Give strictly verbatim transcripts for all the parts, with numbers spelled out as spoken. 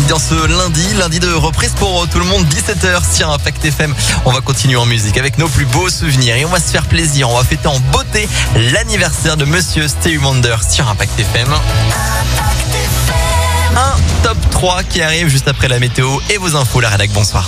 dans ce lundi, lundi de reprise pour tout le monde, dix-sept heures sur Impact F M. On va continuer en musique avec nos plus beaux souvenirs et on va se faire plaisir. On va fêter en beauté l'anniversaire de Monsieur Stevie Wonder sur Impact F M. Un top trois qui arrive juste après la météo et vos infos. La rédac, bonsoir.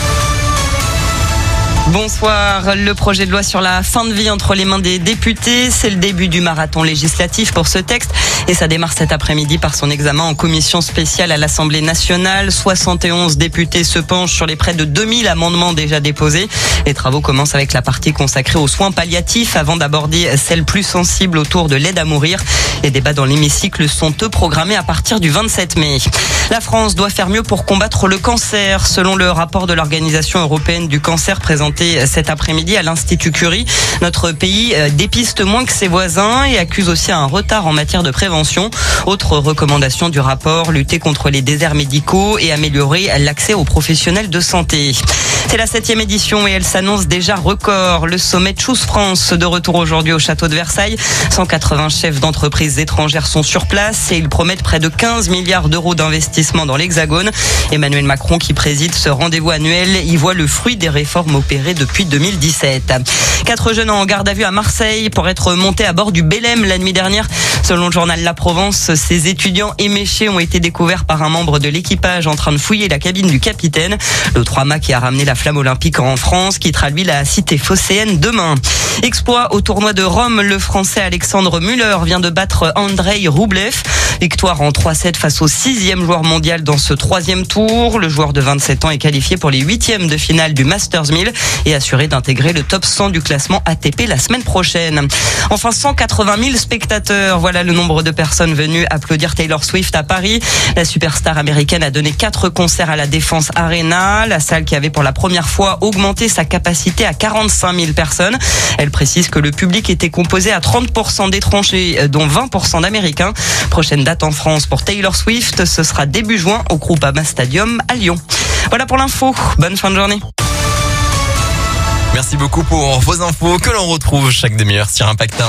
Bonsoir. Le projet de loi sur la fin de vie entre les mains des députés, c'est le début du marathon législatif pour ce texte et ça démarre cet après-midi par son examen en commission spéciale à l'Assemblée nationale. soixante et onze députés se penchent sur les près de deux mille amendements déjà déposés. Les travaux commencent avec la partie consacrée aux soins palliatifs avant d'aborder celle plus sensible autour de l'aide à mourir. Les débats dans l'hémicycle sont eux programmés à partir du vingt-sept mai. La France doit faire mieux pour combattre le cancer. Selon le rapport de l'Organisation européenne du cancer présenté cet après-midi à l'Institut Curie, notre pays dépiste moins que ses voisins et accuse aussi un retard en matière de prévention. Autre recommandation du rapport, lutter contre les déserts médicaux et améliorer l'accès aux professionnels de santé. C'est la septième édition et elle s'annonce déjà record. Le sommet Choose France de retour aujourd'hui au château de Versailles. cent quatre-vingts chefs d'entreprises étrangères sont sur place et ils promettent près de quinze milliards d'euros d'investissement dans l'Hexagone. Emmanuel Macron, qui préside ce rendez-vous annuel, y voit le fruit des réformes opérées depuis deux mille dix-sept. Quatre jeunes en garde à vue à Marseille pour être montés à bord du Belém la nuit dernière. Selon le journal La Provence, ces étudiants éméchés ont été découverts par un membre de l'équipage en train de fouiller la cabine du capitaine. Le trois-mâts qui a ramené la flamme olympique en France quittera lui la cité phocéenne demain. Exploit au tournoi de Rome, le Français Alexandre Müller vient de battre Andrei Rublev. Victoire en trois sept face au sixième joueur mondial dans ce troisième tour. Le joueur de vingt-sept ans est qualifié pour les huitièmes de finale du Masters mille et assuré d'intégrer le top cent du classement A T P la semaine prochaine. Enfin, cent quatre-vingt mille spectateurs. Voilà le nombre de personnes venues applaudir Taylor Swift à Paris. La superstar américaine a donné quatre concerts à la Défense Arena. La salle qui avait pour la première fois augmenté sa capacité à quarante-cinq mille personnes. Elle précise que le public était composé à trente pour cent d'étrangers, dont vingt pour cent d'Américains. Prochaine date en France pour Taylor Swift, ce sera début juin au Groupama Stadium à Lyon. Voilà pour l'info. Bonne fin de journée. Merci beaucoup pour vos infos que l'on retrouve chaque demi-heure sur Impact.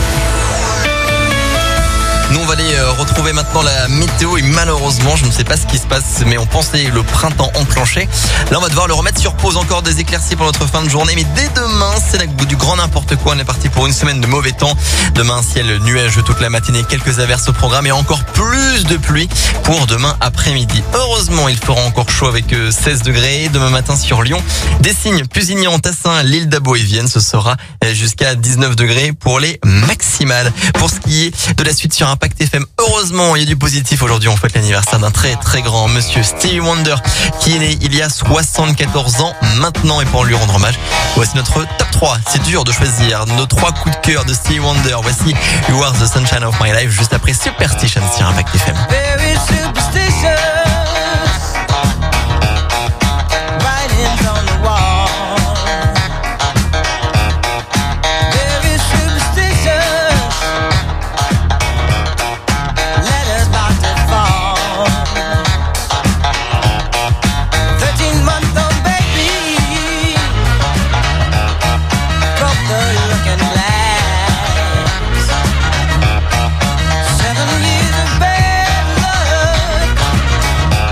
Nous, on va aller retrouver maintenant la météo et malheureusement, je ne sais pas ce qui se passe, mais on pensait le printemps enclenché. Là, on va devoir le remettre sur pause. Encore des éclaircies pour notre fin de journée, mais dès demain, c'est du grand n'importe quoi. On est parti pour une semaine de mauvais temps. Demain, ciel nuageux toute la matinée, quelques averses au programme et encore plus de pluie pour demain après-midi. Heureusement, il fera encore chaud avec seize degrés. Demain matin sur Lyon, Dessignes, Pusignan, Tassin, l'île d'Abo et Vienne, ce sera jusqu'à dix-neuf degrés pour les maximales. Pour ce qui est de la suite sur Impact F M, heureusement, il y a du positif aujourd'hui. On fête l'anniversaire d'un très très grand monsieur Stevie Wonder qui est né il y a soixante-quatorze ans maintenant. Et pour lui rendre hommage, voici notre top trois. C'est dur de choisir nos trois coups de cœur de Stevie Wonder. Voici You Are the Sunshine of My Life juste après Superstition sur Impact F M. Very superstitious, writings on the wall. Very superstitious, letters about to fall. Thirteen-month-old baby broke the looking glass. Seven years of bad luck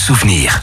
souvenirs.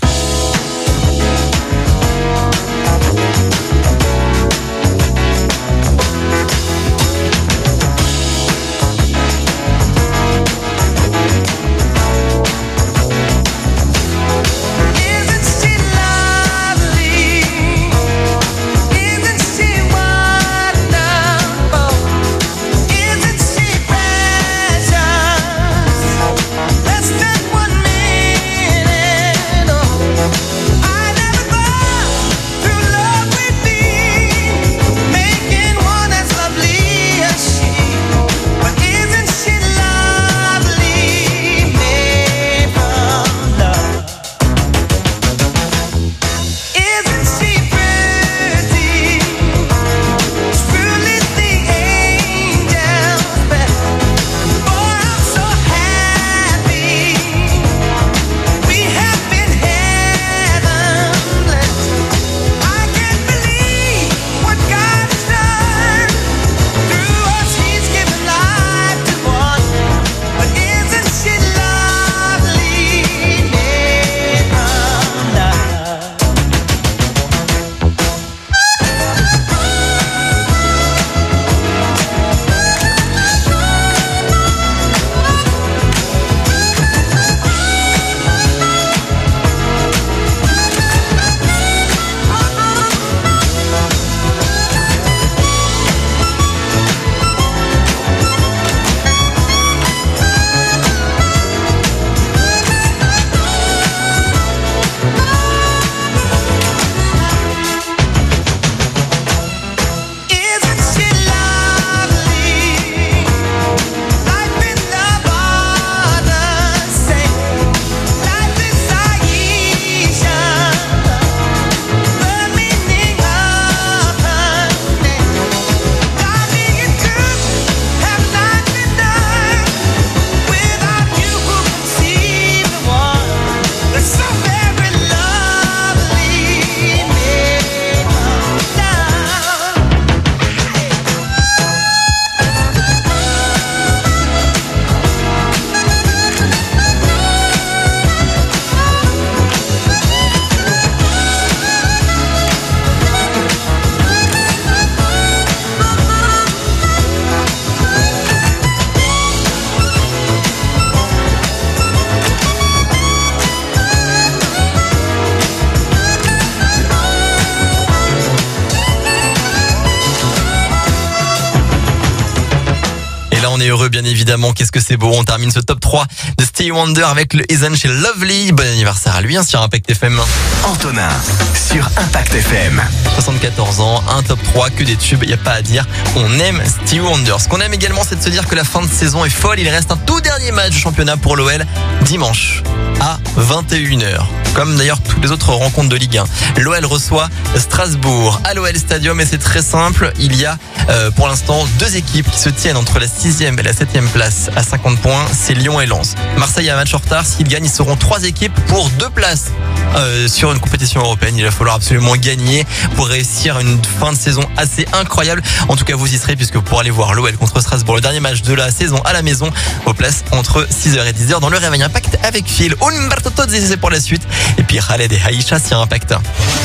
On est heureux, bien évidemment. Qu'est-ce que c'est beau. On termine ce top trois de Stevie Wonder avec le Ethan chez Lovely. Bon anniversaire à lui, hein, sur Impact F M. Antonin, sur Impact F M. soixante-quatorze ans, un top trois, que des tubes, il n'y a pas à dire. On aime Stevie Wonder. Ce qu'on aime également, c'est de se dire que la fin de saison est folle. Il reste un tout dernier match de championnat pour l'O L dimanche à vingt et une heures. Comme d'ailleurs toutes les autres rencontres de Ligue un. L'O L reçoit Strasbourg à l'O L Stadium et c'est très simple. Il y a euh, pour l'instant deux équipes qui se tiennent entre la sixième et la septième place à cinquante points. C'est Lyon et Lens. Marseille a un match en retard. S'ils gagnent, ils seront trois équipes pour deux places euh, sur une compétition européenne. Il va falloir absolument gagner pour réussir une fin de saison assez incroyable. En tout cas, vous y serez puisque pour aller voir l'O L contre Strasbourg, le dernier match de la saison à la maison, vos places entre six heures et dix heures dans le Réveil Impact avec Phil. Umberto Tozzi, c'est pour la suite. Et puis Khaled et Aïcha sur Impact.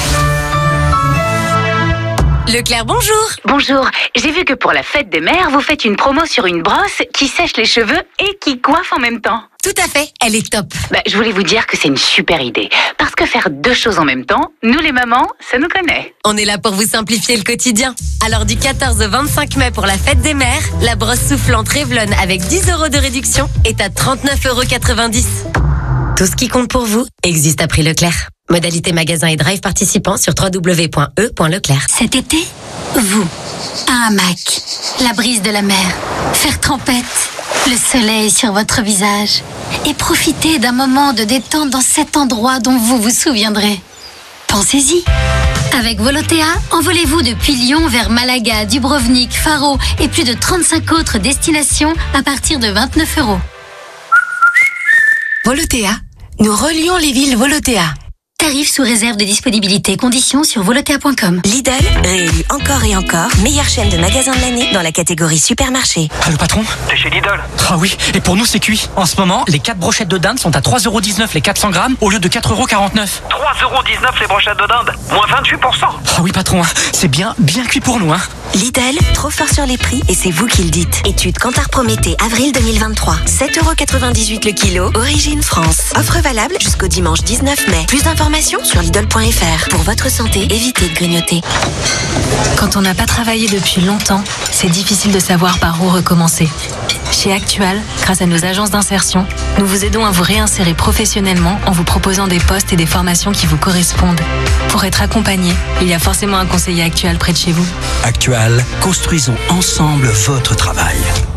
Leclerc, bonjour. Bonjour, j'ai vu que pour la fête des mères, vous faites une promo sur une brosse qui sèche les cheveux et qui coiffe en même temps. Tout à fait, elle est top. Bah, je voulais vous dire que c'est une super idée. Parce que faire deux choses en même temps, nous les mamans, ça nous connaît. On est là pour vous simplifier le quotidien. Alors du quatorze au vingt-cinq mai pour la fête des mères, la brosse soufflante Revlon avec dix euros de réduction est à trente-neuf euros quatre-vingt-dix. Tout ce qui compte pour vous existe à prix Leclerc. Modalité magasin et drive participants sur w w w point e point leclerc. Cet été, vous, un hamac, la brise de la mer, faire trempette, le soleil sur votre visage et profitez d'un moment de détente dans cet endroit dont vous vous souviendrez. Pensez-y. Avec Volotea, envolez-vous depuis Lyon vers Malaga, Dubrovnik, Faro et plus de trente-cinq autres destinations à partir de vingt-neuf euros. Volotea, nous relions les villes Volotea. Tarifs sous réserve de disponibilité. Conditions sur volotea point com. Lidl, réélu encore et encore, meilleure chaîne de magasins de l'année dans la catégorie supermarché. Ah, le patron? T'es chez Lidl? Ah oui, et pour nous c'est cuit. En ce moment, les quatre brochettes de dinde sont à trois euros dix-neuf les quatre cents grammes au lieu de quatre euros quarante-neuf. trois euros dix-neuf les brochettes de dinde, moins vingt-huit pour cent. Ah oui patron, c'est bien, bien cuit pour nous. Hein. Lidl, trop fort sur les prix et c'est vous qui le dites. Étude Kantar Prométhée, avril deux mille vingt-trois. sept euros quatre-vingt-dix-huit le kilo, origine France. Offre valable jusqu'au dimanche dix-neuf mai. Plus d'informations sur Lidl point F R. Pour votre santé, évitez de grignoter. Quand on n'a pas travaillé depuis longtemps, c'est difficile de savoir par où recommencer. Chez Actual, grâce à nos agences d'insertion, nous vous aidons à vous réinsérer professionnellement en vous proposant des postes et des formations qui vous correspondent. Pour être accompagné, il y a forcément un conseiller Actual près de chez vous. Actual, construisons ensemble votre travail.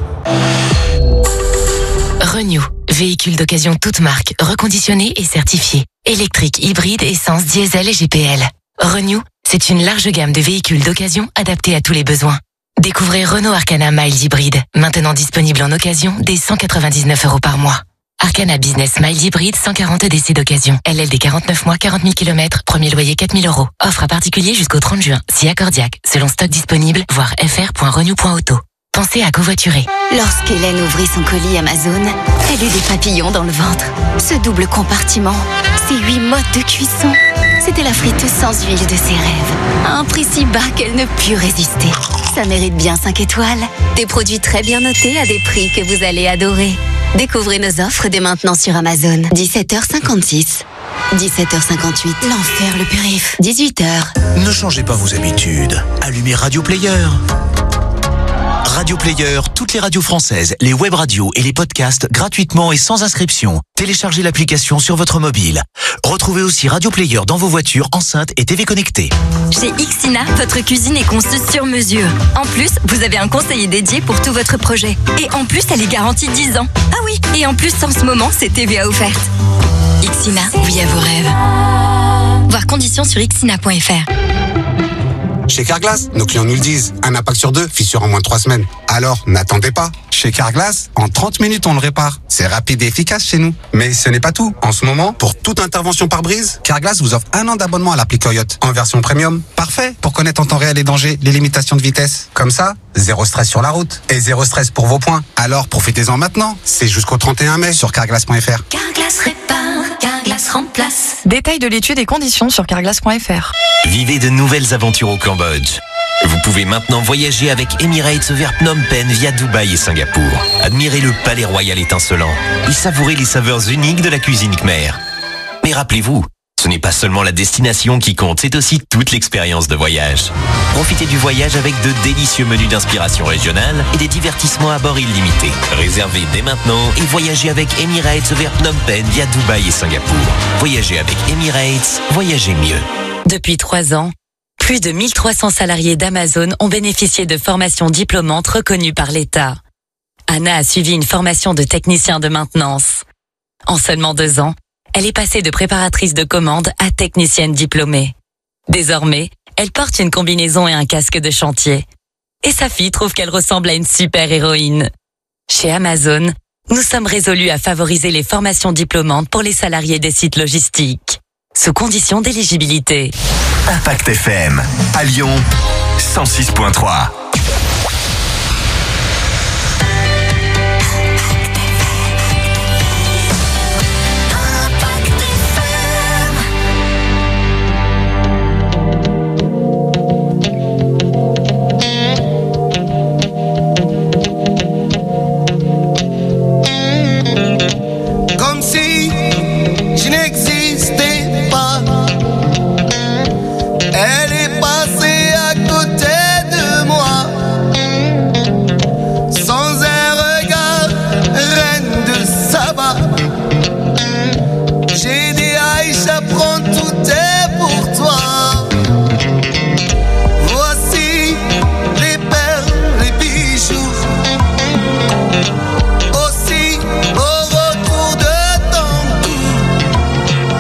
Renew, véhicule d'occasion toute marque, reconditionné et certifié. Électrique, hybride, essence, diesel et G P L. Renew, c'est une large gamme de véhicules d'occasion adaptés à tous les besoins. Découvrez Renault Arcana Mild Hybride, maintenant disponible en occasion dès cent quatre-vingt-dix-neuf euros par mois. Arcana Business Mild Hybride, cent quarante D C d'occasion. L L D quarante-neuf mois, quarante mille kilomètres, premier loyer quatre mille euros. Offre à particulier jusqu'au trente juin, si accordiaque, selon stock disponible, voir f r point renew point auto. Pensez à covoiturer. Lorsqu'Hélène ouvrit son colis Amazon, elle eut des papillons dans le ventre. Ce double compartiment, ces huit modes de cuisson, c'était la friteuse sans huile de ses rêves. À un prix si bas qu'elle ne put résister. Ça mérite bien cinq étoiles. Des produits très bien notés à des prix que vous allez adorer. Découvrez nos offres dès maintenant sur Amazon. dix-sept heures cinquante-six. dix-sept heures cinquante-huit. L'enfer le périph'. dix-huit heures. Ne changez pas vos habitudes. Allumez Radio Player. Radio Player, toutes les radios françaises, les web radios et les podcasts gratuitement et sans inscription. Téléchargez l'application sur votre mobile. Retrouvez aussi Radio Player dans vos voitures, enceintes et T V connectées. Chez Ixina, votre cuisine est conçue sur mesure. En plus, vous avez un conseiller dédié pour tout votre projet. Et en plus, elle est garantie dix ans. Ah oui, et en plus, en ce moment, c'est T V A offerte. Ixina, oui à vos rêves. Voir conditions sur ixina point F R. Chez Carglass, nos clients nous le disent, un impact sur deux, fissure en moins de trois semaines. Alors, n'attendez pas. Chez Carglass, en trente minutes, on le répare. C'est rapide et efficace chez nous. Mais ce n'est pas tout. En ce moment, pour toute intervention par brise, Carglass vous offre un an d'abonnement à l'appli Coyote en version premium. Parfait pour connaître en temps réel les dangers, les limitations de vitesse. Comme ça, zéro stress sur la route et zéro stress pour vos points. Alors, profitez-en maintenant. C'est jusqu'au trente et un mai sur carglass point F R. Carglass répare, Carglass remplace. Détail de l'étude et conditions sur carglass point F R. Vivez de nouvelles aventures au Cambodge. Vous pouvez maintenant voyager avec Emirates vers Phnom Penh via Dubaï et Singapour. Admirez le palais royal étincelant et savourez les saveurs uniques de la cuisine khmer. Mais rappelez-vous, ce n'est pas seulement la destination qui compte, c'est aussi toute l'expérience de voyage. Profitez du voyage avec de délicieux menus d'inspiration régionale et des divertissements à bord illimités. Réservez dès maintenant et voyagez avec Emirates vers Phnom Penh via Dubaï et Singapour. Voyagez avec Emirates, voyagez mieux. Depuis trois ans, plus de mille trois cents salariés d'Amazon ont bénéficié de formations diplômantes reconnues par l'État. Anna a suivi une formation de technicien de maintenance. En seulement deux ans, elle est passée de préparatrice de commande à technicienne diplômée. Désormais, elle porte une combinaison et un casque de chantier. Et sa fille trouve qu'elle ressemble à une super-héroïne. Chez Amazon, nous sommes résolus à favoriser les formations diplômantes pour les salariés des sites logistiques, sous condition d'éligibilité. Impact F M, à Lyon, cent six point trois. Comme si je n'existais pas. Elle est passée à côté de moi, sans un regard, reine de Saba. J'ai dit Aïcha, prends tout est pour toi. Voici les perles, les bijoux. Aussi au retour de ton cou,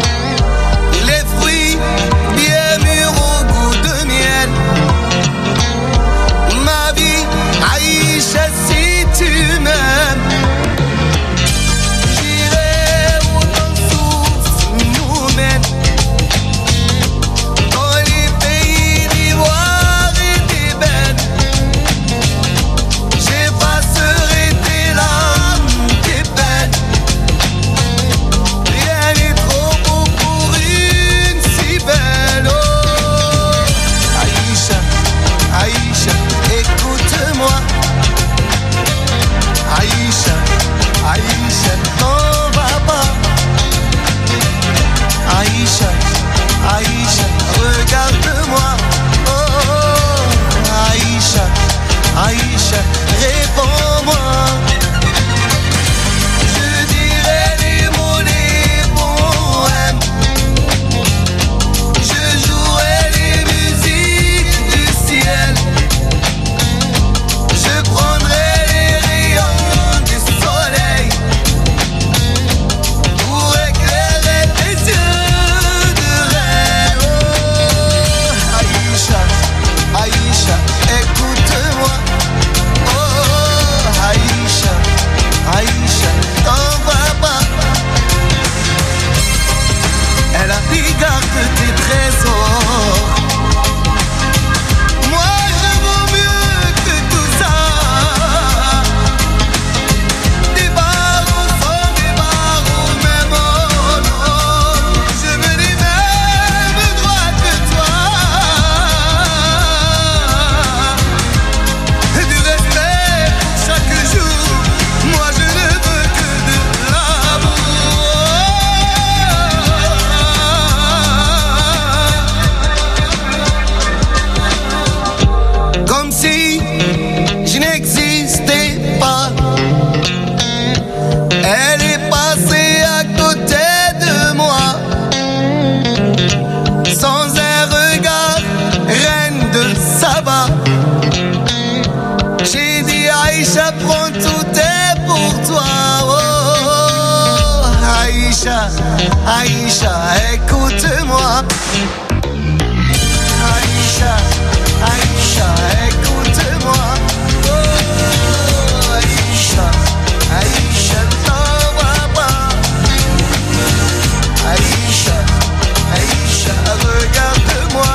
garde tes trésors. Moi je vaux mieux que tout ça. Des barreaux sans des barreaux, même oh non. Je me dis même droit que toi. Et du respect pour chaque jour. Moi je ne veux que de l'amour. Comme si je n'existais pas. Elle est passée à côté de moi. Sans un regard, reine de Saba. J'ai dit Aïcha, prends tout est pour toi. Oh, Aïcha, Aïcha, écoute-moi. Aïcha, Aïcha, écoute-moi. Oh, Aïcha, Aïcha, ne t'envoie pas. Aïcha, Aïcha, regarde-moi.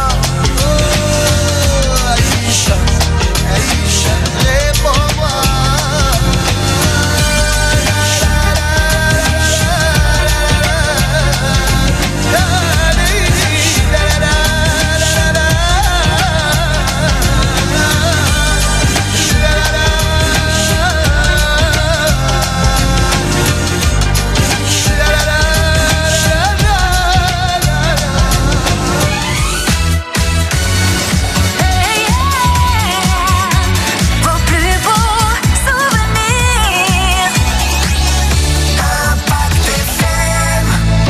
Oh, Aïcha, Aïcha, réponds-moi. Vos plus beaux souvenirs. Impact F M.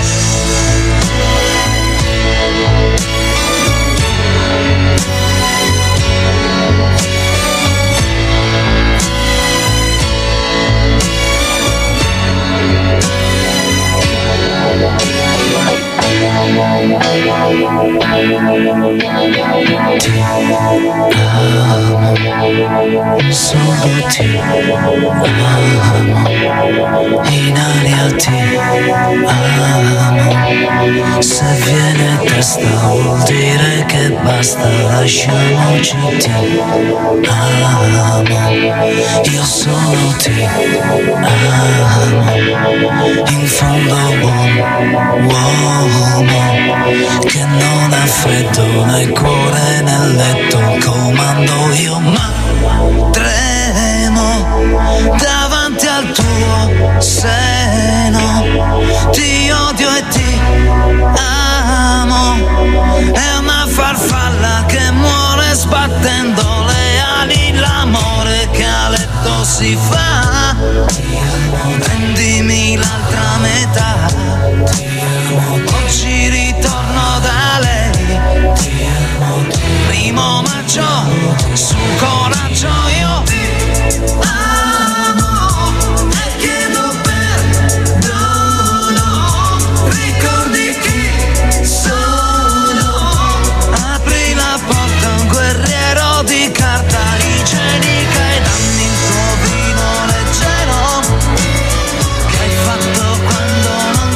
Solo ti amo, in aria ti amo. Se viene testa vuol dire che basta, lasciamoci ti amo. Io solo ti amo, in fondo buon uomo che non ha freddo nel cuore nel letto, comando io ma tremo davanti al tuo seno, ti odio e ti amo, è una farfalla che muore sbattendo le ali, l'amore che a letto si fa, prendimi l'altra metà, oggi ritorno da lei, primo maggio, su coraggio io ti amo e chiedo perdono, ricordi chi sono, apri la porta a un guerriero di carta igienica e dammi il tuo vino leggero che hai fatto quando non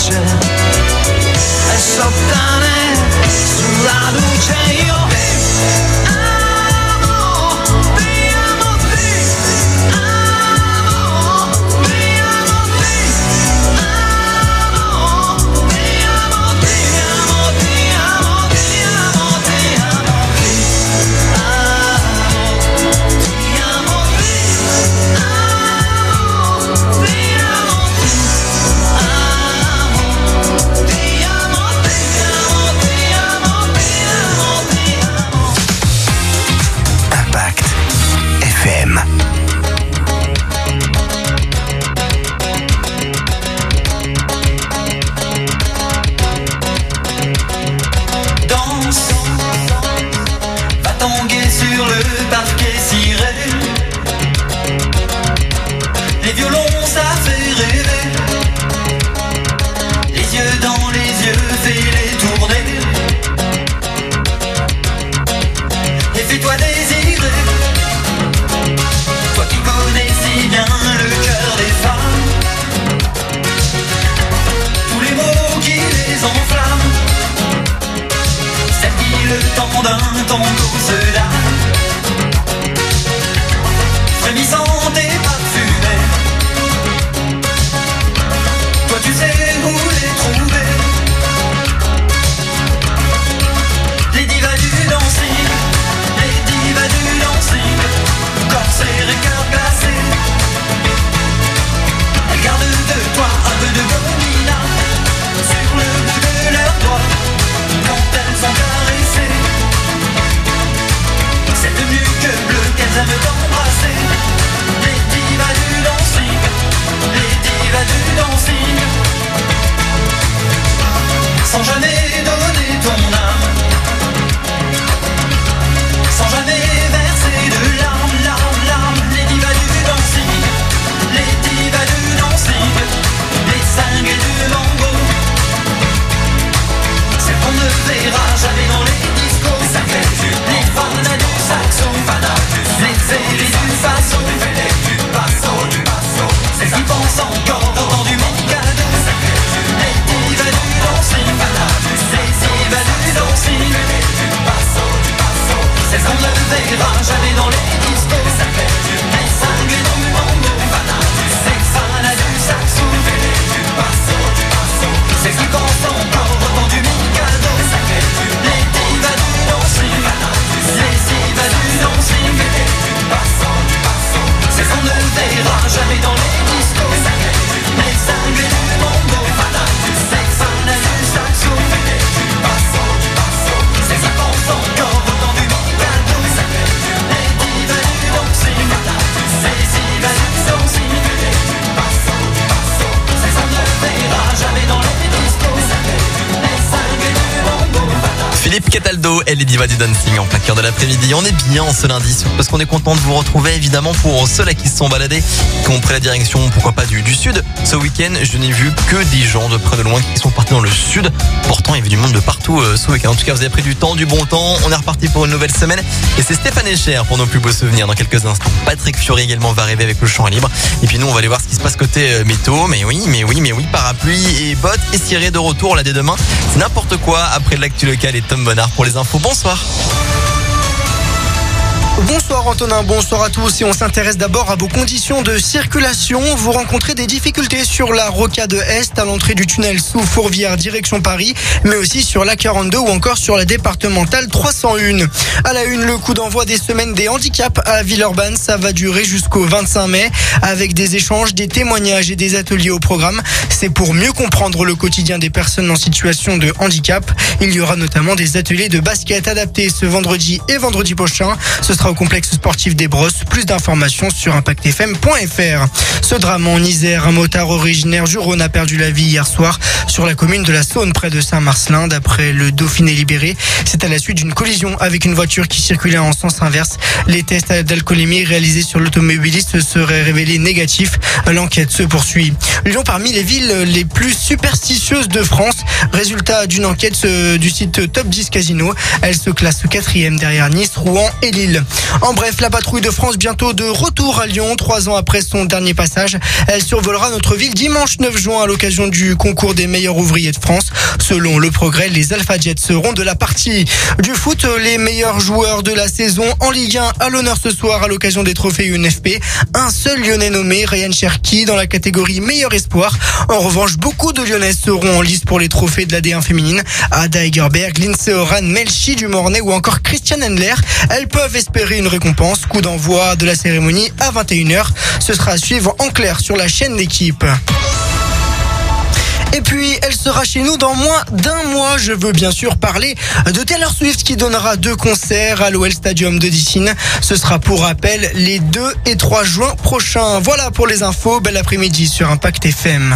luce e sottane sulla luce io amo, ti amo, ti amo, ti amo, ti amo, ti amo, ti amo, ti amo, ti amo, ti amo, ti amo, ti Impact F M. Danse, va tanguer sur le parquet ciré. Les violons ça fait rêver. Les yeux dans les yeux, fais-les tourner. Et fais-toi désirer. Toi qui connais si bien le cœur des femmes. Tous les mots qui les enflamment. Celle qui le temps d'un tango se lave. Frémissante et parfumée. Toi tu sais où les trouver. Les divas du dancing, les divas du dancing, corsaires et cœur glacé. Elles gardent de toi un peu de gomina sur le bout de leurs doigts quand elles sont caressées. Cette nuque bleue qu'elles aiment t'embrasser. Les divas du dancing, les divas du dancing, sans jamais donner ton âme, sans jamais verser de larmes, larmes, larmes. Les divas du dancing, les divas du dancing, les cinglés du mango, celles qu'on ne verra jamais dans les discos. Les fanas du saxo, les zélés du faso, celles qui pensent encore au temps du Mikado. Les divas du dancing, les divas du dancing, celles qu'on ne verra jamais dans les discos. Les cinglés du mambo, les fanas du saxo, celles qui pensent encore au temps du Mikado. Les divas du dancing, les divas du dancing, celles qu'on ne verra jamais dans les discos. Les cinglés du mambo, les fanas du saxo, celles qui pensent encore au temps du Mikado. Les divas du dancing, les divas du dancing, celles qu'on ne verra jamais dans les discos. Les cinglés du mambo. Philippe Cataldo et les divas du dancing en plein cœur de l'après-midi. On est bien ce lundi parce qu'on est content de vous retrouver évidemment pour ceux-là qui se sont baladés, qui ont pris la direction, pourquoi pas du, du sud. Ce week-end, je n'ai vu que des gens de près de loin qui sont partis dans le sud. Pourtant, il y avait du monde de partout euh, ce week-end. En tout cas, vous avez pris du temps, du bon temps. On est reparti pour une nouvelle semaine. Et c'est Stéphane Echer pour nos plus beaux souvenirs dans quelques instants. Patrick Fiori également va arriver avec le champ libre. Et puis nous, on va aller voir ce qui se passe côté euh, météo. Mais oui, mais oui, mais oui, parapluie et bottes et ciré de retour là dès demain. C'est n'importe quoi après l'actu locale et Tom Bonnard pour les infos. Bonsoir. Bonsoir Antonin, bonsoir à tous et on s'intéresse d'abord à vos conditions de circulation. Vous rencontrez des difficultés sur la rocade Est à l'entrée du tunnel sous Fourvière direction Paris, mais aussi sur l'A quarante-deux ou encore sur la départementale trois cent un. À la une, le coup d'envoi des semaines des handicaps à Villeurbanne, ça va durer jusqu'au vingt-cinq mai avec des échanges, des témoignages et des ateliers au programme. C'est pour mieux comprendre le quotidien des personnes en situation de handicap. Il y aura notamment des ateliers de basket adaptés ce vendredi et vendredi prochain. Ce sera au complexe sportif des Brosses. Plus d'informations sur impact f m point f r. Ce drame en Isère, un motard originaire du Rhône a perdu la vie hier soir sur la commune de la Saône près de Saint-Marcelin. D'après le Dauphiné libéré, c'est à la suite d'une collision avec une voiture qui circulait en sens inverse. Les tests d'alcoolémie réalisés sur l'automobiliste seraient révélés négatifs. L'enquête se poursuit. Lyon parmi les villes les plus superstitieuses de France. Résultat d'une enquête du site Top dix Casino. Elle se classe quatrième derrière Nice, Rouen et Lille. En bref, la patrouille de France bientôt de retour à Lyon, trois ans après son dernier passage. Elle survolera notre ville dimanche neuf juin à l'occasion du concours des meilleurs ouvriers de France. Selon Le Progrès, les Alpha Jets seront de la partie. Du foot, les meilleurs joueurs de la saison en Ligue un à l'honneur ce soir à l'occasion des trophées U N F P. Un seul Lyonnais nommé, Ryan Cherki, dans la catégorie meilleur espoir. En revanche, beaucoup de Lyonnaises seront en lice pour les trophées de la D un féminine. Ada Egerberg, Lindsay Oran, Melchi du Mornay ou encore Christian Endler. Elles peuvent espérer une récompense. Coup d'envoi de la cérémonie à vingt et une heures. Ce sera à suivre en clair sur la chaîne d'équipe. Et puis, elle sera chez nous dans moins d'un mois. Je veux bien sûr parler de Taylor Swift qui donnera deux concerts à l'O L Stadium de Dicine. Ce sera pour rappel les deux et trois juin prochains. Voilà pour les infos. Bel après-midi sur Impact F M.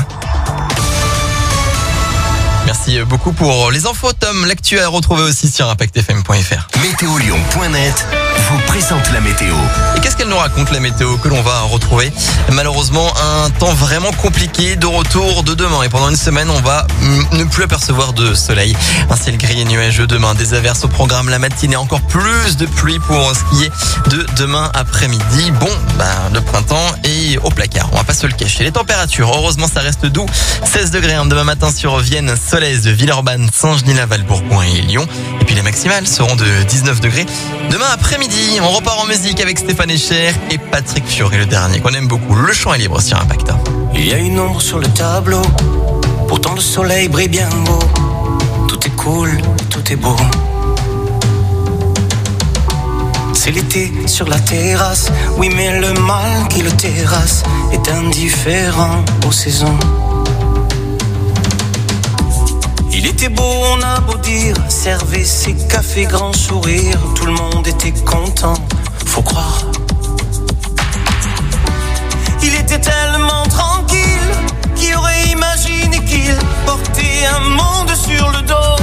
Merci beaucoup pour les infos, Tom. L'actu à retrouver aussi sur impact f m point f r. météolion point net vous présente la météo. Et qu'est-ce qu'elle nous raconte, la météo, que l'on va retrouver? Malheureusement, un temps vraiment compliqué de retour de demain. Et pendant une semaine, on va ne plus apercevoir de soleil. Un ciel gris et nuageux demain. Des averses au programme la matinée. Encore plus de pluie pour ce qui est de demain après-midi. Bon, bah, le printemps est au placard. On va pas se le cacher. Les températures, heureusement, ça reste doux. seize degrés hein, demain matin sur Vienne, Solèze, Villeurbanne, Saint-Genis-Laval, Bourgoin et Lyon. Et puis les maximales seront de dix-neuf degrés. Demain après-midi, on repart en musique avec Stéphane Echer et Patrick Fiori, le dernier qu'on aime beaucoup. Le chant est libre sur Impact. Il y a une ombre sur le tableau, pourtant le soleil brille bien haut. Tout est cool, tout est beau. C'est l'été sur la terrasse, oui mais le mal qui le terrasse est indifférent aux saisons. Il était beau, on a beau dire, servait ses cafés, grand sourire, tout le monde était content, faut croire. Il était tellement tranquille, qui aurait imaginé qu'il portait un monde sur le dos.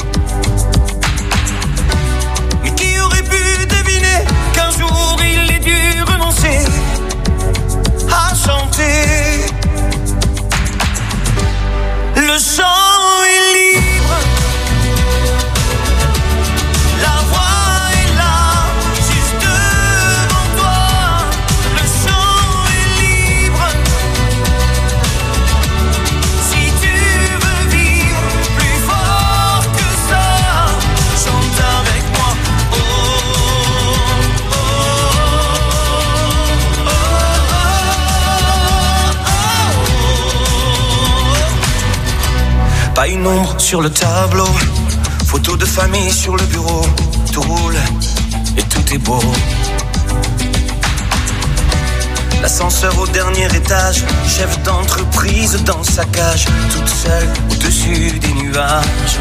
Mais qui aurait pu deviner qu'un jour il ait dû renoncer à chanter. Le chant est libre, la voix est là, juste devant toi. Le chant est libre, si tu veux vivre plus fort que ça, chante avec moi. Oh, oh, oh, oh, oh, oh. Pas une ombre sur le tableau, photo de famille sur le bureau, tout roule et tout est beau. L'ascenseur au dernier étage, chef d'entreprise dans sa cage, toute seule au-dessus des nuages.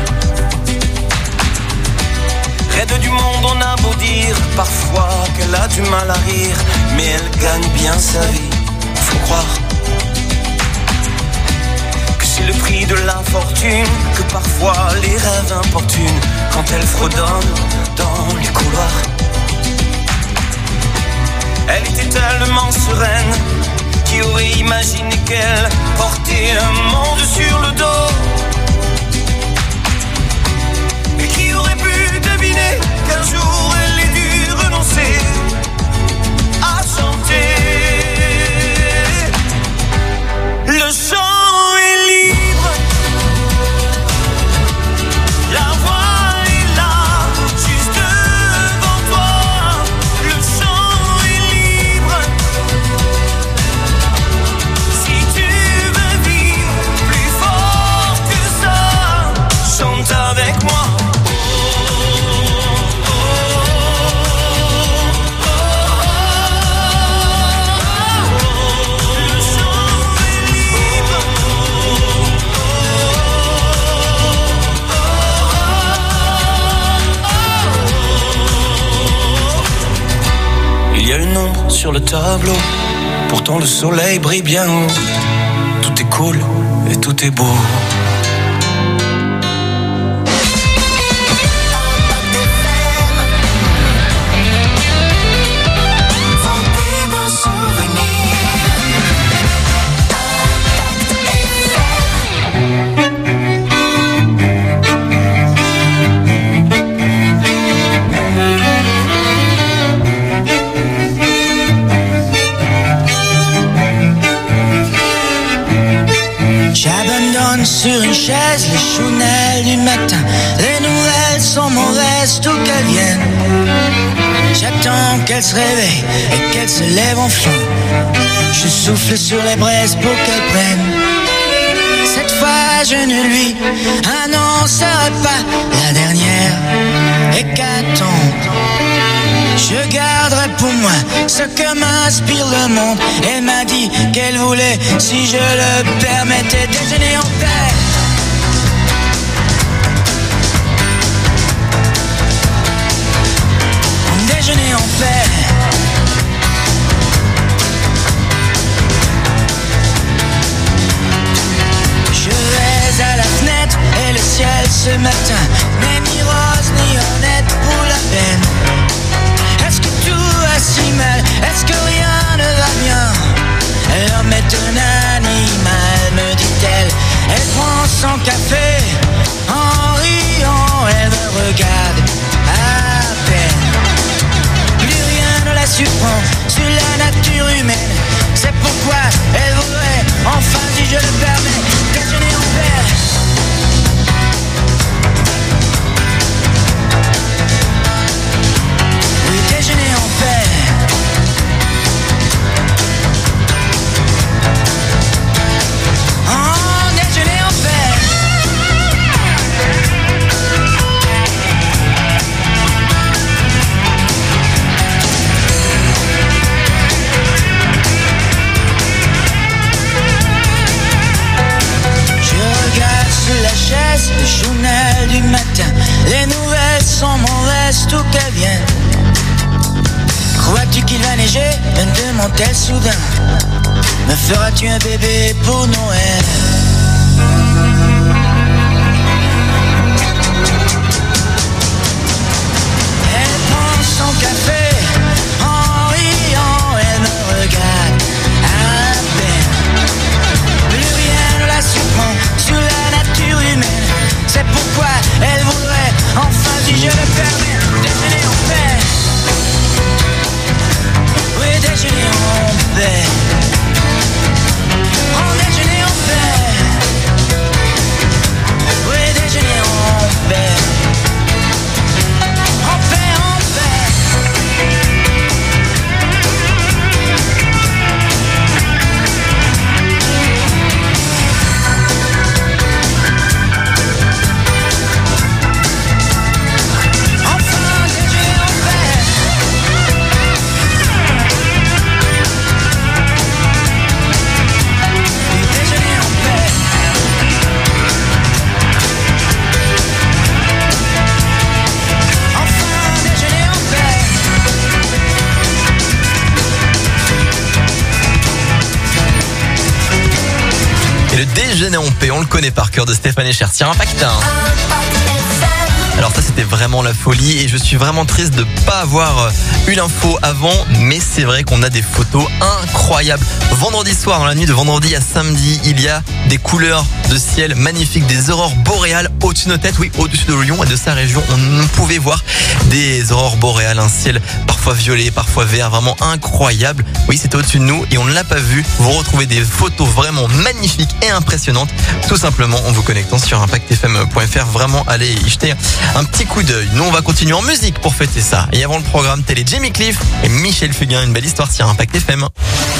Raide du monde, on a beau dire parfois qu'elle a du mal à rire, mais elle gagne bien sa vie, faut croire. C'est le prix de la fortune, que parfois les rêves importunent quand elle fredonne dans les couloirs. Elle était tellement sereine, qui aurait imaginé qu'elle portait un monde sur le dos. Mais qui aurait pu deviner qu'un jour elle ait dû renoncer à chanter. Le chant avec moi. Il y a une ombre sur le tableau, pourtant le soleil brille bien haut. Tout est cool et tout est beau. sur une chaise, les chounelles du matin. Les nouvelles sont mauvaises, d'où qu'elles viennent. J'attends qu'elle se réveille et qu'elle se lève enfin. Je souffle sur les braises pour qu'elle prenne. Cette fois je ne lui annoncerai pas la dernière hécatombe. Je garderai pour moi ce que m'inspire le monde. Elle m'a dit qu'elle voulait, si je le permettais, déjeuner en paix. Déjeuner en paix. Je vais à la fenêtre et le ciel ce matin n'est ni rose ni honnête pour la peine. Est-ce que tout va si mal? Est-ce que rien ne va bien? L'homme est un animal, me dit-elle. Elle prend son café en riant, elle me regarde à peine. Plus rien ne la surprend sur la nature humaine. C'est pourquoi elle voudrait, enfin si je le permets, déjeuner en paix. Oui, déjeuner en paix. Oh, déjeuner en paix. La chaise, le journal du matin. Les nouvelles sont mauvaises, d'où qu'elles viennent. Crois-tu qu'il va neiger? Me demande-t-elle soudain. Me feras-tu un bébé pour Noël? Elle prend son café en riant, elle me regarde à peine. Plus rien ne la surprend sur la nature humaine. C'est pourquoi elle voudrait, enfin si je le permets, déjeuner en paix. Oui, déjeuner en paix. Oh, déjeuner en paix. Oui, déjeuner en paix. En paix, en paix. Et le déjeuner en paix, on le connaît par cœur, de Stéphane Echer. Tiens, Impact. Hein. Alors ça, c'était vraiment la folie et je suis vraiment triste de pas avoir eu l'info avant, mais c'est vrai qu'on a des photos incroyables. Vendredi soir, dans la nuit de vendredi à samedi, il y a des couleurs de ciel magnifiques, des aurores boréales au-dessus de nos têtes, oui, au-dessus de Lyon et de sa région. On pouvait voir des aurores boréales, un ciel parfois violet, parfois vert, vraiment incroyable. Oui, c'était au-dessus de nous et on ne l'a pas vu. Vous retrouvez des photos vraiment magnifiques et impressionnantes, tout simplement en vous connectant sur impact f m point f r. Vraiment, allez y jeter un petit coup d'œil. Nous, on va continuer en musique pour fêter ça. Et avant le programme télé, Jamie Cliff et Michel Fugain, une belle histoire sur Impact F M.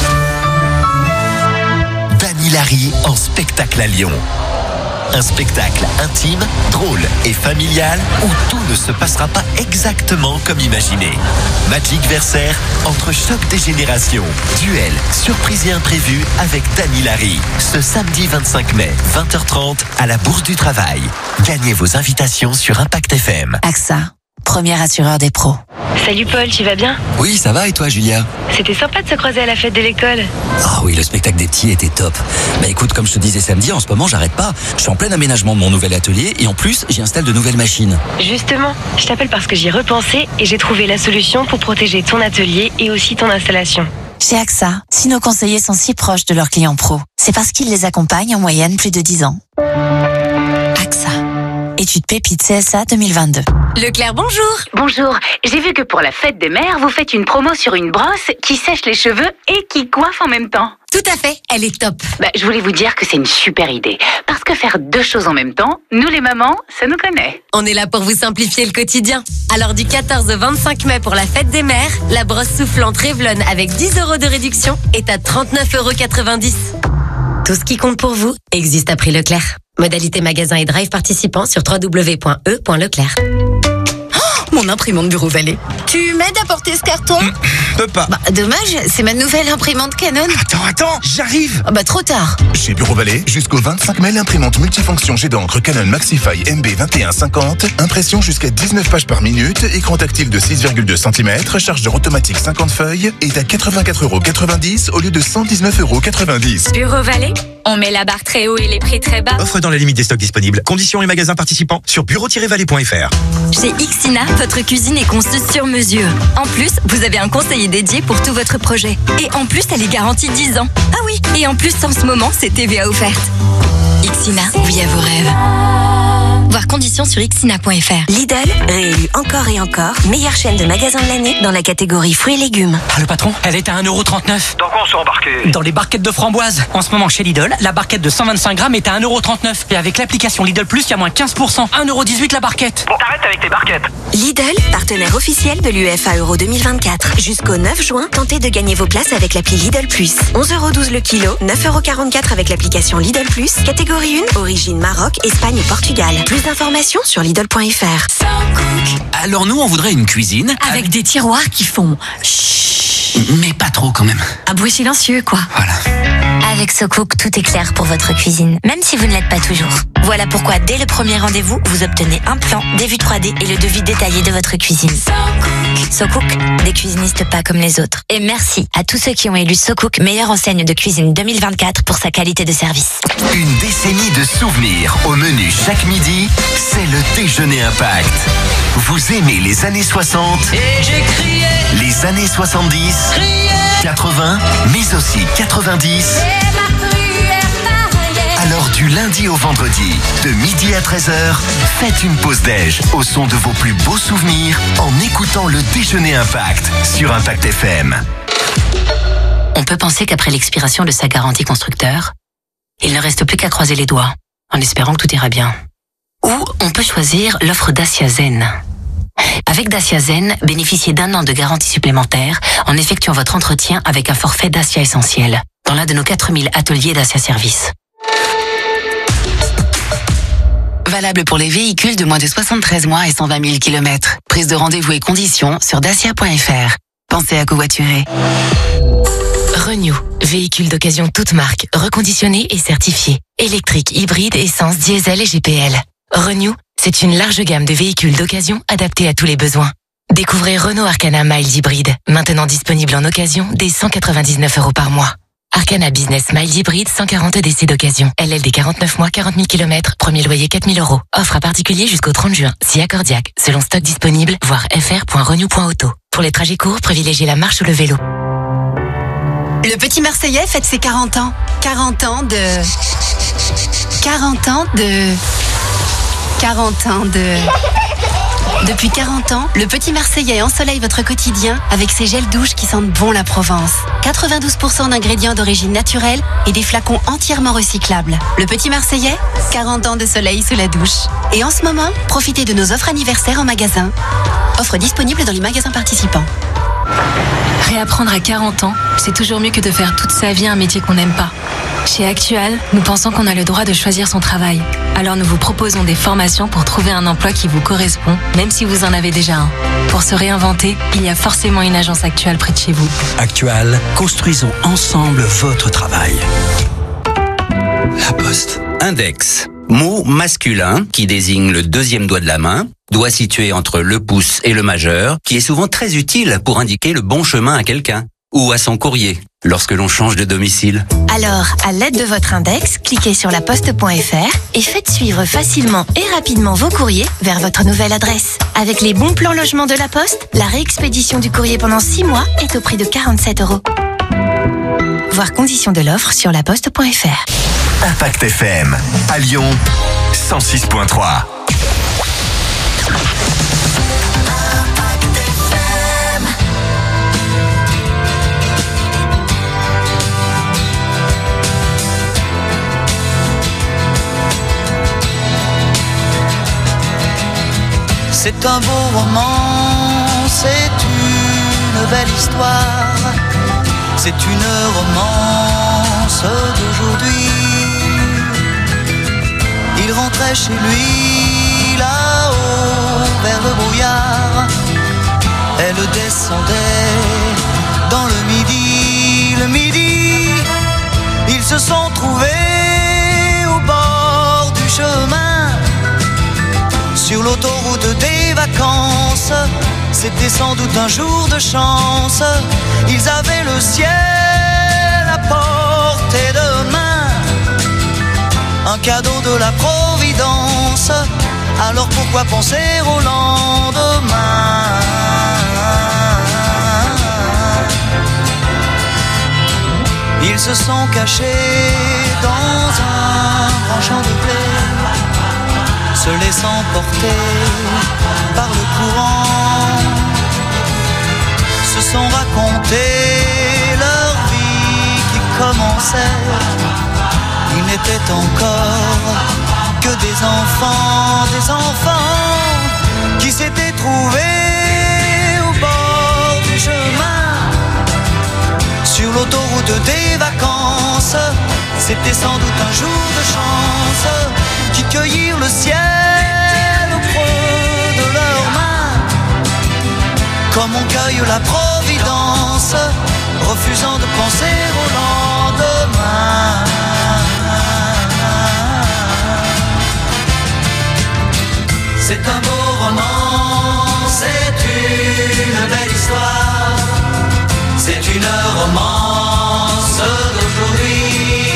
Dany Larry en spectacle à Lyon. Un spectacle intime, drôle et familial où tout ne se passera pas exactement comme imaginé. Magic Versaire, entre choc des générations, duel, surprise et imprévu avec Dany Larry. Ce samedi vingt-cinq mai, vingt heures trente, à la Bourse du Travail. Gagnez vos invitations sur Impact F M. A X A, premier assureur des pros. Salut Paul, tu vas bien? Oui, ça va et toi Julia? C'était sympa de se croiser à la fête de l'école. Ah oui, le spectacle des petits était top. Bah écoute, comme je te disais samedi, en ce moment j'arrête pas. Je suis en plein aménagement de mon nouvel atelier et en plus j'y installe de nouvelles machines. Justement, je t'appelle parce que j'y ai repensé et j'ai trouvé la solution pour protéger ton atelier et aussi ton installation. Chez A X A, si nos conseillers sont si proches de leurs clients pros, c'est parce qu'ils les accompagnent en moyenne plus de dix ans. A X A. Étude Pépite C S A deux mille vingt-deux. Leclerc, bonjour. Bonjour, j'ai vu que pour la fête des mères, vous faites une promo sur une brosse qui sèche les cheveux et qui coiffe en même temps. Tout à fait, elle est top. Bah, je voulais vous dire que c'est une super idée. Parce que faire deux choses en même temps, nous les mamans, ça nous connaît. On est là pour vous simplifier le quotidien. Alors du quatorze au vingt-cinq mai pour la fête des mères, la brosse soufflante Revlon avec dix euros de réduction est à trente-neuf euros quatre-vingt-dix. Tout ce qui compte pour vous existe à prix Leclerc. Modalité magasin et drive participants sur w w w point e point leclerc. Mon imprimante Bureau Vallée. Tu m'aides à porter ce carton? mmh, Peux pas. Bah, dommage, c'est ma nouvelle imprimante Canon. Attends, attends, j'arrive. Ah bah, trop tard. Chez Bureau Vallée, jusqu'au vingt-cinq mai, l'imprimante multifonction jet d'encre Canon Maxify M B vingt et un cinquante, impression jusqu'à dix-neuf pages par minute, écran tactile de six virgule deux centimètres, chargeur automatique cinquante feuilles, est à quatre-vingt-quatre euros quatre-vingt-dix au lieu de cent dix-neuf euros quatre-vingt-dix. Bureau Vallée, on met la barre très haut et les prix très bas. Offre dans la limite des stocks disponibles. Conditions et magasins participants sur bureau tiret vallée point f r. Chez Ixina, votre cuisine est conçue sur mesure. En plus, vous avez un conseiller dédié pour tout votre projet. Et en plus, elle est garantie dix ans. Ah oui, et en plus, en ce moment, c'est T V A offerte. Ixina, oui à vos rêves. Voir conditions sur ixina point f r. Lidl, réélu encore et encore, meilleure chaîne de magasins de l'année dans la catégorie fruits et légumes. Ah, le patron, elle est à un euro trente-neuf. Dans quoi on s'est embarqué? Dans les barquettes de framboises. En ce moment, chez Lidl, la barquette de cent vingt-cinq grammes est à un euro trente-neuf. Et avec l'application Lidl Plus, il y a moins quinze pour cent. un euro dix-huit la barquette. Bon, t'arrêtes avec tes barquettes. Lidl, partenaire officiel de l'U E F A Euro deux mille vingt-quatre. Jusqu'au neuf juin, tentez de gagner vos places avec l'appli Lidl Plus. onze euros douze le kilo, neuf euros quarante-quatre avec l'application Lidl Plus. Catégorie un, origine Maroc, Espagne ou Portugal. Plus d'informations sur lidl point f r. Alors nous, on voudrait une cuisine Avec des tiroirs qui font mais pas trop quand même. un bruit silencieux, quoi. Voilà. Avec SoCook, tout est clair pour votre cuisine, même si vous ne l'êtes pas toujours. Voilà pourquoi, dès le premier rendez-vous, vous obtenez un plan, des vues trois D et le devis détaillé de votre cuisine. SoCook, des cuisinistes pas comme les autres. Et merci à tous ceux qui ont élu SoCook meilleure enseigne de cuisine deux mille vingt-quatre pour sa qualité de service. Une décennie de souvenirs au menu chaque midi, c'est le déjeuner Impact. Vous aimez les années soixante Et j'ai crié, les années soixante-dix, crié, quatre-vingts, mais aussi quatre-vingt-dix. Alors du lundi au vendredi, de midi à treize heures, faites une pause déj au son de vos plus beaux souvenirs en écoutant le déjeuner Impact sur Impact F M. On peut penser qu'après l'expiration de sa garantie constructeur, il ne reste plus qu'à croiser les doigts, en espérant que tout ira bien. Ou on peut choisir l'offre Dacia Zen. Avec Dacia Zen, bénéficiez d'un an de garantie supplémentaire en effectuant votre entretien avec un forfait Dacia Essentiel dans l'un de nos quatre mille ateliers Dacia Service. Valable pour les véhicules de moins de soixante-treize mois et cent vingt mille kilomètres. Prise de rendez-vous et conditions sur dacia point f r. Pensez à covoiturer. Renew, véhicule d'occasion toute marque, reconditionné et certifié. Électrique, hybride, essence, diesel et G P L. Renew, c'est une large gamme de véhicules d'occasion adaptés à tous les besoins. Découvrez Renault Arcana Miles Hybride, maintenant disponible en occasion dès cent quatre-vingt-dix-neuf euros par mois. Arcana Business Miles Hybride, cent quarante D C d'occasion. L L D quarante-neuf mois, quarante mille kilomètres, premier loyer quatre mille euros. Offre à particulier jusqu'au trente juin, si accordiaque, selon stock disponible, voir f r point renew point auto. Pour les trajets courts, privilégiez la marche ou le vélo. Le petit Marseillais fête ses quarante ans. quarante ans de... quarante ans de... quarante ans de... Depuis quarante ans, le petit Marseillais ensoleille votre quotidien avec ses gels douches qui sentent bon la Provence. quatre-vingt-douze pour cent d'ingrédients d'origine naturelle et des flacons entièrement recyclables. Le petit Marseillais, quarante ans de soleil sous la douche. Et en ce moment, profitez de nos offres anniversaires en magasin. Offres disponibles dans les magasins participants. Réapprendre à quarante ans, c'est toujours mieux que de faire toute sa vie un métier qu'on n'aime pas. Chez Actual, nous pensons qu'on a le droit de choisir son travail. Alors nous vous proposons des formations pour trouver un emploi qui vous correspond, même si vous en avez déjà un. Pour se réinventer, il y a forcément une agence Actual près de chez vous. Actual, construisons ensemble votre travail. La Poste. Index. Mot masculin qui désigne le deuxième doigt de la main, doigt situé entre le pouce et le majeur, qui est souvent très utile pour indiquer le bon chemin à quelqu'un ou à son courrier lorsque l'on change de domicile. Alors, à l'aide de votre index, cliquez sur laposte point f r et faites suivre facilement et rapidement vos courriers vers votre nouvelle adresse. Avec les bons plans logement de la Poste, la réexpédition du courrier pendant six mois est au prix de quarante-sept euros. Voir conditions de l'offre sur laposte point f r. Impact F M, à Lyon, cent six point trois. C'est un beau roman, c'est une belle histoire, c'est une romance d'aujourd'hui. Il rentrait chez lui là-haut vers le brouillard, elle descendait dans le midi, le midi. Ils se sont trouvés au bord du chemin, sur l'autoroute des vacances. C'était sans doute un jour de chance. Ils avaient le ciel à portée de main, un cadeau de la Providence. Alors pourquoi penser au lendemain? Ils se sont cachés dans un grand champ de blé, se laissant porter par le courant, se sont raconté leur vie qui commençait. Ils n'étaient encore que des enfants, des enfants qui s'étaient trouvés au bord du chemin, sur l'autoroute des vacances. C'était sans doute un jour de chance, qui cueillirent le ciel au creux de leurs mains, comme on cueille la providence, refusant de penser au lendemain. C'est un beau roman, c'est une belle histoire, c'est une romance d'aujourd'hui.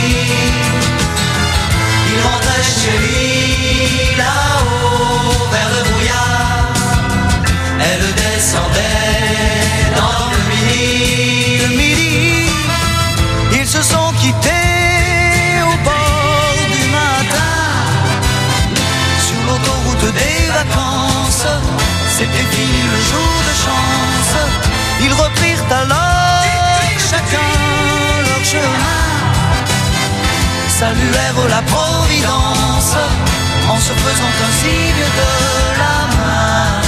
Il rentrait chez lui là-haut vers le brouillard, elle descendait dans le midi, le midi. Ils se sont quittés au bord du matin, sur l'autoroute des vacances. C'était fini le jour de chance. Ils reprirent alors chacun leur chemin, saluèrent la Providence en se faisant un signe de la main.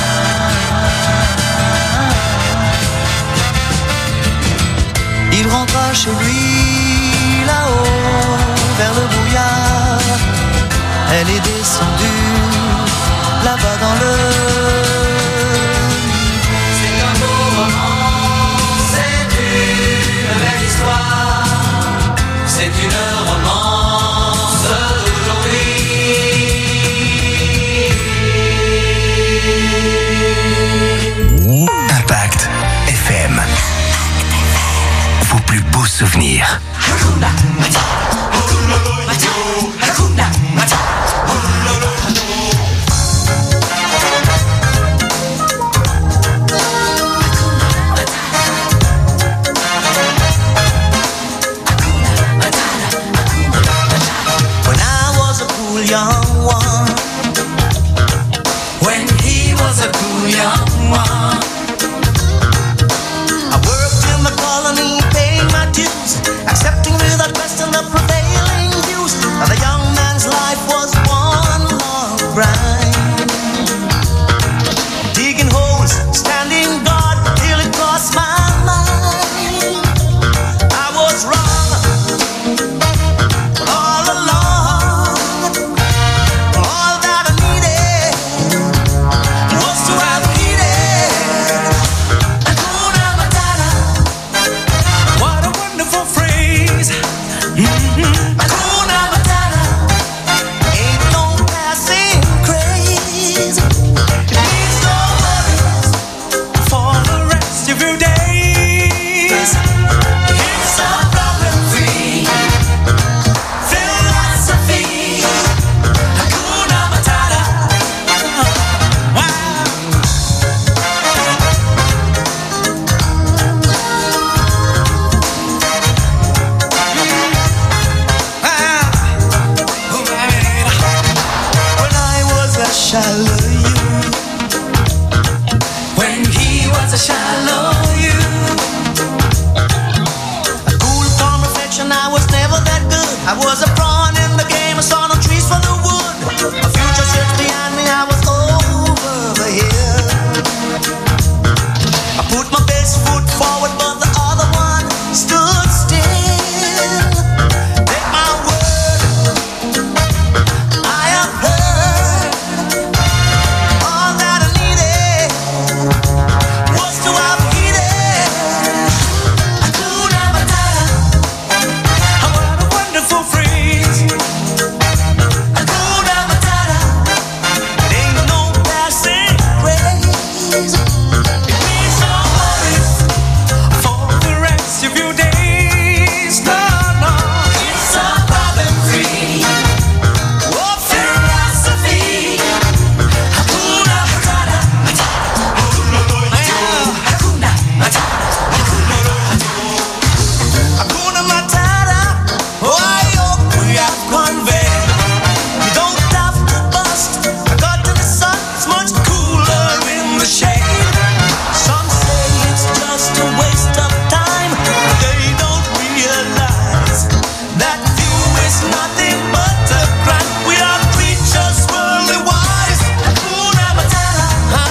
Il rentra chez lui là-haut vers le brouillard, elle est descendue là-bas dans le... C'est un beau roman, c'est une belle histoire, c'est une romance d'aujourd'hui. Impact F M. Vos plus beaux souvenirs. Young one, when he was a cool young one, I worked in the colony, paying my dues, accepting without question the prevailing views. And the young man's life was one long grind, digging holes, standing guard till it crossed my mind. I was wrong all along. that good. I was a pawn in the game, I saw no trees for the wood. A future sits behind me, I was over here. I put my best foot forward, but the other one stood still. Take my word, I have heard. All that I needed was to have heeded. Hakuna Matata. What a wonderful phrase. Hakuna Matata. It ain't no passing craze. It means no worries for the rest of your days. No, no. It's a problem-free oh, philosophy. Hakuna Matata. Hakuna Matata. Hakuna Matata. Oh, I hope we have conveyed. You don't have to bust. I got to the sun, it's much cooler in the shade. Some say it's just a waste of time. They don't realize that view is nothing but a crime. We are creatures worldly wise. Hakuna Matata.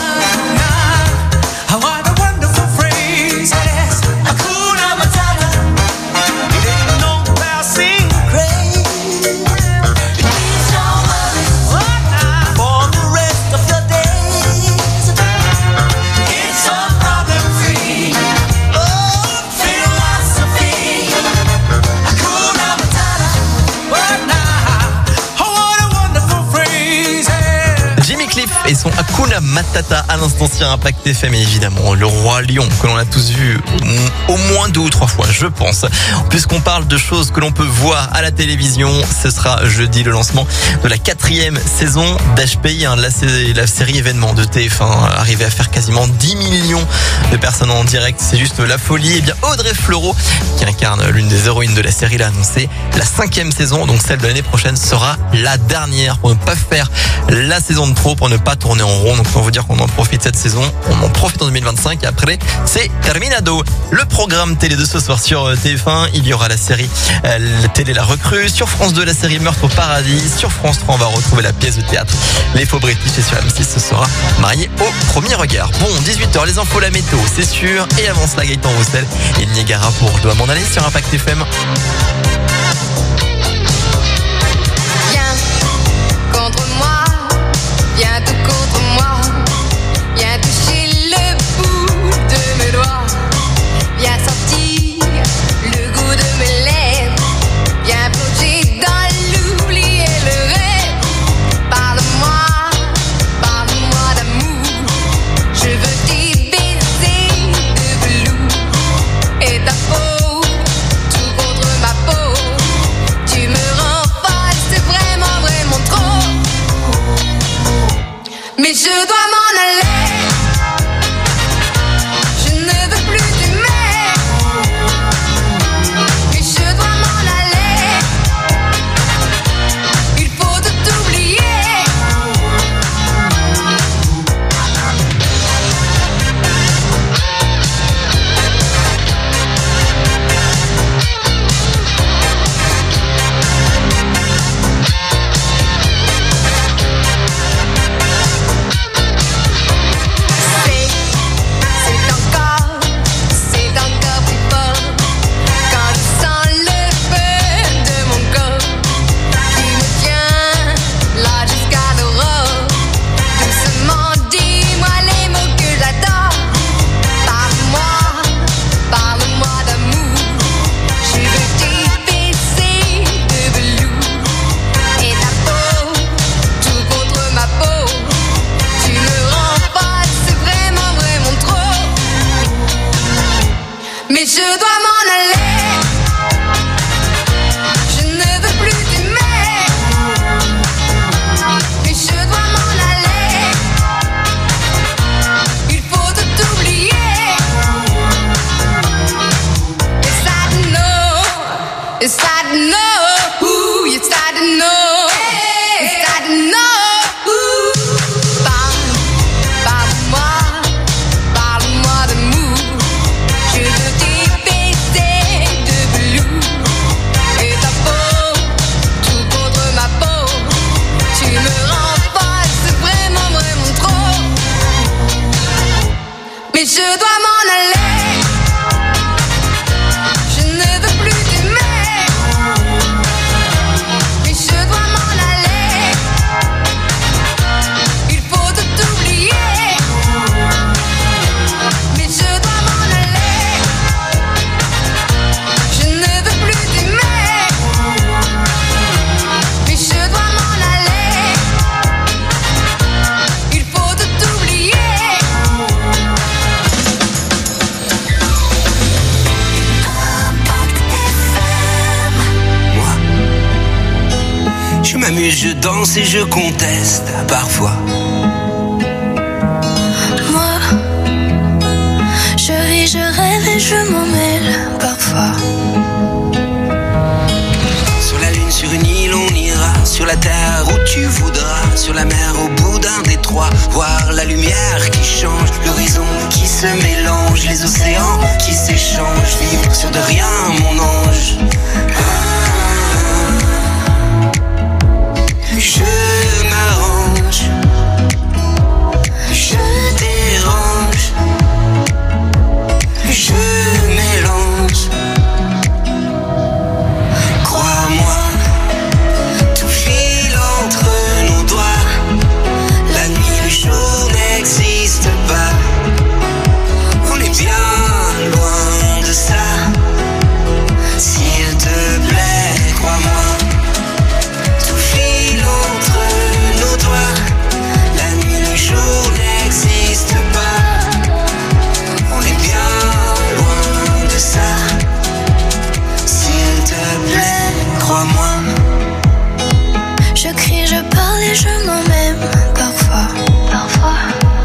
Ah, what a wonderful phrase. Yes. Hakuna Matata. It ain't no passing craze. It means no worries for the rest of your days. It's a problem-free oh, philosophy. Hakuna Matata. What now? Oh, what a wonderful phrase. Yeah. Jimmy Cliff et son Hakuna Matata à l'instant sur Impact F M et évidemment le Roi Lion que l'on a tous vu au moins deux ou trois fois je pense. Puisqu'on parle de choses que l'on peut voir à la télévision, ce sera jeudi le lancement de la quatrième saison d'H P I, hein, la, sé- la série événement de T F un arrivée à faire quasiment dix millions de personnes en direct, c'est juste la folie. Et bien Audrey Fleurot qui incarne l'une des héroïnes de la série l'a annoncé, la cinquième saison, donc celle de l'année prochaine sera la dernière pour ne pas faire la saison de trop, pour ne pas tourner en rond. Donc on vous dire qu'on en profite cette saison, on en profite en deux mille vingt-cinq et après c'est terminado. Le programme télé de ce soir sur T F un, il y aura la série euh, la télé La Recrue, sur France deux la série Meurtre au paradis, sur France trois on va retrouver la pièce de théâtre Les Faux British et sur M six ce sera Marié au premier regard. Bon, dix-huit heures, les infos, la météo, c'est sûr. Et avant cela, Gaëtan Roussel et Niagara pour Je dois m'en aller sur Impact F M. Viens contre moi, viens tout contre moi, viens toucher le bout de mes doigts, viens sentir le goût de mes lèvres, viens plonger dans l'oubli et le rêve. Parle-moi, parle-moi d'amour, je veux tes baisers de velours et ta peau, tout contre ma peau. Tu me rends folle, c'est vraiment, vraiment trop. Mais je dois m'en aller, je ne veux plus t'aimer. Mais je dois m'en aller, il faut tout oublier. C'est, c'est encore, c'est encore plus fort quand je sens le feu de mon corps qui me tient là jusqu'à l'aurore. Doucement, dis-moi les mots que j'adore. Parle-moi, parle-moi d'amour. Je veux tes baisers de velours et ta peau, tout contre ma peau. Tu me rends folle, c'est vraiment, vraiment trop. Mais je dois m'en aller, je ne veux plus t'aimer. Mais je dois m'en aller, il faut tout oublier. Yes, I know, yes, I know, ooh, yes, I know, yes, I know. Ooh. Parle, parle-moi, parle-moi d'amour. Je veux tes baisers de velours et ta peau. m'amuse, je danse et je conteste parfois. Moi, je vis, je rêve et je m'en mêle parfois. Sur la lune, sur une île, on ira. Sur la terre où tu voudras. Sur la mer, au bout d'un détroit. Voir la lumière qui change, l'horizon qui se mélange, les océans qui s'échangent. Vivre sur de rien, mon ange. Je m'arrange, je dérange, je mélange. Crois-moi, tout file entre nos doigts. La nuit, le jour n'existe pas. On est bien loin de ça. S'il te plaît, crois-moi. Je crie, je parle et je m'en même parfois, parfois.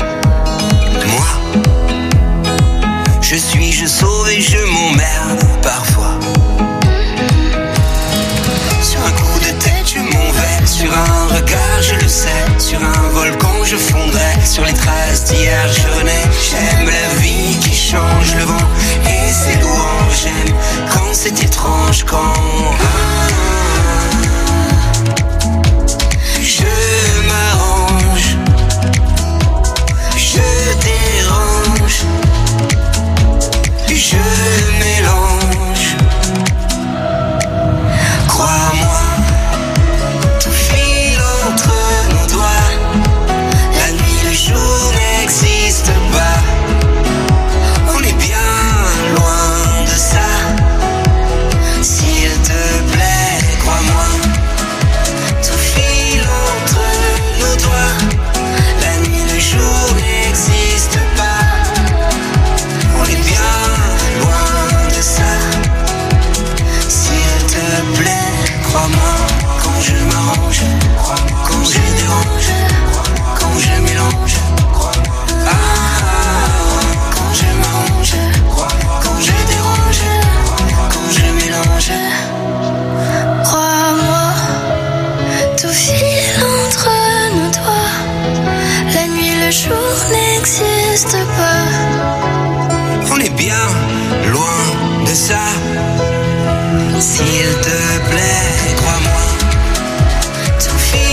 Moi, je suis, je sauve et je m'emmerde parfois. Sur un coup de tête, je m'envole. Sur un regard, je le sais. Sur un volcan, je fondrai. Sur les traces d'hier, je renais. J'aime la vie qui change le vent et ses louanges. J'aime quand c'est étrange, quand... Je m'arrange, je dérange, je mélange. Crois-moi, tout file entre nos doigts. La nuit, le jour n'existe pas. On est bien loin de ça. S'il te plaît, crois-moi. Tout file entre nos doigts. La nuit, le jour n'existe pas. On est bien loin de ça. S'il te plaît, crois-moi. Quand je m'arrange, quand je dérange, quand je mélange. Ah, quand je m'arrange, quand je dérange, quand je mélange. Crois-moi, tout file entre nos doigts. La nuit, le jour n'existe pas. On est bien loin de ça. S'il te plaît, crois-moi. Tout file